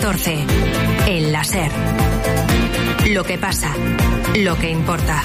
14. El La SER. Lo que pasa, lo que importa.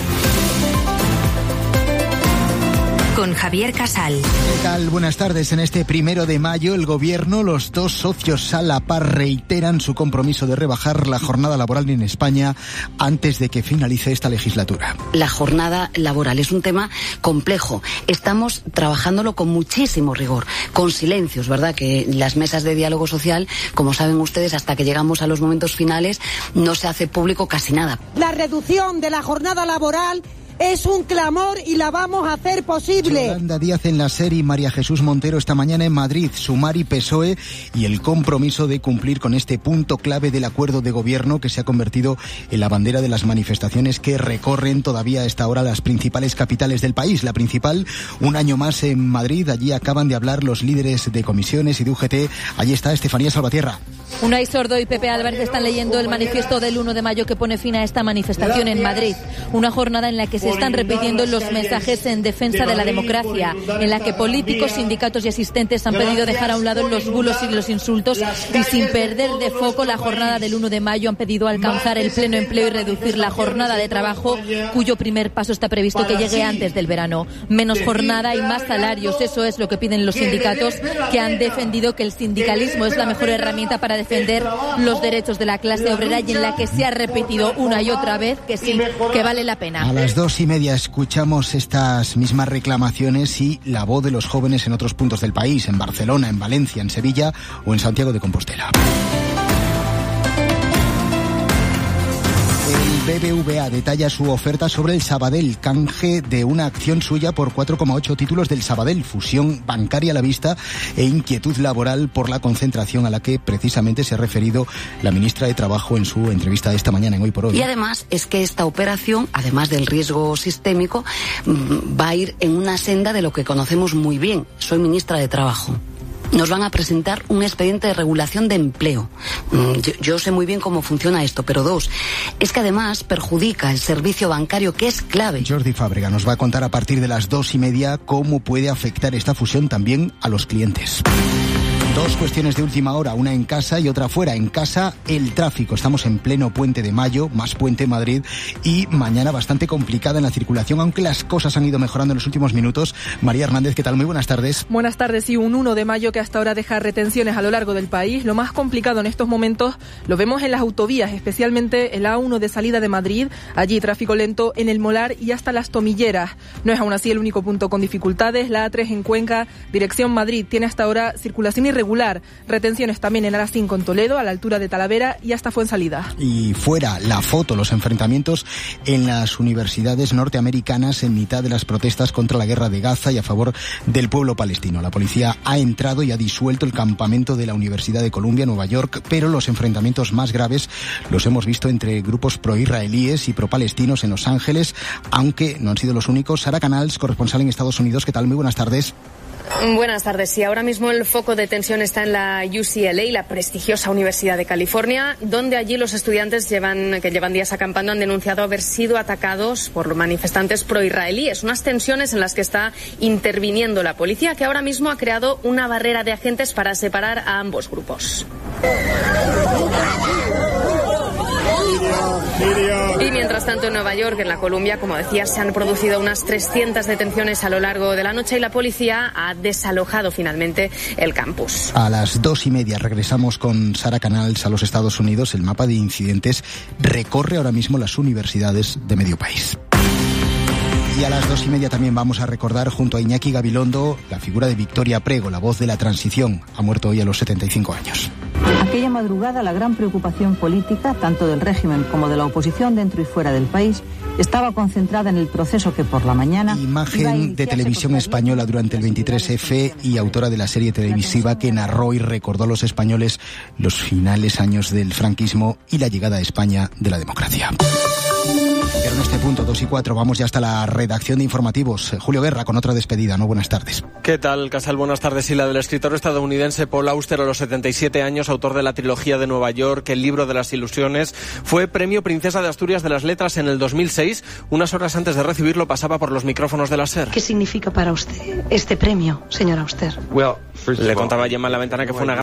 Con Javier Casal. ¿Qué tal? Buenas tardes. En este 1 de mayo, el Gobierno, los dos socios a la par, reiteran su compromiso de rebajar la jornada laboral en España antes de que finalice esta legislatura. La jornada laboral es un tema complejo. Estamos trabajándolo con muchísimo rigor, con silencios, ¿verdad? Que las mesas de diálogo social, como saben ustedes, hasta que llegamos a los momentos finales, no se hace público casi nada. La reducción de la jornada laboral es un clamor y la vamos a hacer posible. Yolanda Díaz en La SER y María Jesús Montero esta mañana en Madrid. Sumar y PSOE y el compromiso de cumplir con este punto clave del acuerdo de gobierno que se ha convertido en la bandera de las manifestaciones que recorren todavía a esta hora las principales capitales del país. La principal, un año más en Madrid. Allí acaban de hablar los líderes de comisiones y de UGT. Allí está Estefanía Salvatierra. Unai Sordo y Pepe Álvarez están leyendo el manifiesto del 1 de mayo que pone fin a esta manifestación en Madrid. Una jornada en la que se están repitiendo los mensajes en defensa de la democracia, en la que políticos, sindicatos y asistentes han pedido dejar a un lado los bulos y los insultos y, sin perder de foco la jornada del 1 de mayo, han pedido alcanzar el pleno empleo y reducir la jornada de trabajo, cuyo primer paso está previsto que llegue antes del verano. Menos jornada y más salarios, eso es lo que piden los sindicatos, que han defendido que el sindicalismo es la mejor herramienta para defender los derechos de la clase obrera y en la que se ha repetido una y otra vez que sí, que vale la pena. A las 2:30 escuchamos estas mismas reclamaciones y la voz de los jóvenes en otros puntos del país, en Barcelona, en Valencia, en Sevilla o en Santiago de Compostela. El BBVA detalla su oferta sobre el Sabadell, canje de una acción suya por 4,8 títulos del Sabadell, fusión bancaria a la vista e inquietud laboral por la concentración a la que precisamente se ha referido la ministra de Trabajo en su entrevista esta mañana en Hoy por Hoy. Y además es que esta operación, además del riesgo sistémico, va a ir en una senda de lo que conocemos muy bien. Soy ministra de Trabajo. Nos van a presentar un expediente de regulación de empleo. Yo sé muy bien cómo funciona esto, pero dos, es que además perjudica el servicio bancario, que es clave. Jordi Fábrega nos va a contar a partir de las 2:30 cómo puede afectar esta fusión también a los clientes. Dos cuestiones de última hora, una en casa y otra fuera. En casa, el tráfico. Estamos en pleno puente de mayo, más puente en Madrid, y mañana bastante complicada en la circulación, aunque las cosas han ido mejorando en los últimos minutos. María Hernández, ¿qué tal? Muy buenas tardes. Buenas tardes. Y un 1 de mayo que hasta ahora deja retenciones a lo largo del país. Lo más complicado en estos momentos lo vemos en las autovías, especialmente el A1 de salida de Madrid. Allí tráfico lento en el Molar y hasta Las Tomilleras. No es aún así el único punto con dificultades. La A3 en Cuenca, dirección Madrid, tiene hasta ahora circulación irregular. Retenciones también en A5 en Toledo, a la altura de Talavera y hasta Fuensalida. Y fuera, la foto, los enfrentamientos en las universidades norteamericanas en mitad de las protestas contra la guerra de Gaza y a favor del pueblo palestino. La policía ha entrado y ha disuelto el campamento de la Universidad de Columbia, Nueva York, pero los enfrentamientos más graves los hemos visto entre grupos pro-israelíes y pro-palestinos en Los Ángeles, aunque no han sido los únicos. Sara Canals, corresponsal en Estados Unidos, ¿qué tal? Muy buenas tardes. Buenas tardes. Sí, ahora mismo el foco de tensión está en la UCLA, la prestigiosa Universidad de California, donde allí los estudiantes que llevan días acampando han denunciado haber sido atacados por los manifestantes proisraelíes. Unas tensiones en las que está interviniendo la policía, que ahora mismo ha creado una barrera de agentes para separar a ambos grupos. Y mientras tanto en Nueva York, en la Columbia, como decía, se han producido unas 300 detenciones a lo largo de la noche y la policía ha desalojado finalmente el campus. A las 2:30 regresamos con Sara Canals a los Estados Unidos. El mapa de incidentes recorre ahora mismo las universidades de medio país. Y a las 2:30 también vamos a recordar junto a Iñaki Gabilondo la figura de Victoria Prego, la voz de la transición. Ha muerto hoy a los 75 años. Aquella madrugada la gran preocupación política, tanto del régimen como de la oposición dentro y fuera del país, estaba concentrada en el proceso que por la mañana... Imagen de Televisión Española durante el 23F y autora de la serie televisiva que narró y recordó a los españoles los finales años del franquismo y la llegada a España de la democracia. Pero en este punto, 2 y 4, vamos ya hasta la redacción de informativos. Julio Guerra con otra despedida, ¿no? Buenas tardes. ¿Qué tal, Casal? Buenas tardes. Y la del escritor estadounidense Paul Auster, a los 77 años, autor de la trilogía de Nueva York, El libro de las ilusiones, fue premio Princesa de Asturias de las Letras en el 2006. Unas horas antes de recibirlo pasaba por los micrófonos de la SER. ¿Qué significa para usted este premio, señor Auster? Le contaba a Gemma en la ventana que fue una